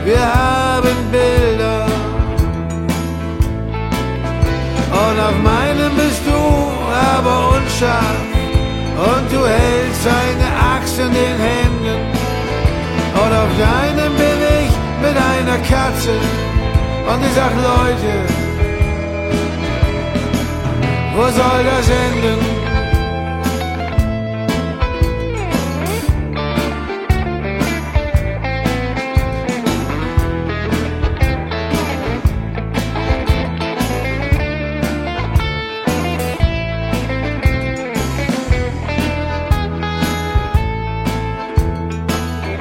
wir haben Bilder. Und auf meinem bist du aber unscharf und du hältst eine Axt in den Händen. Und auf deinem bin ich mit einer Katze und ich sag, Leute, wo soll das enden?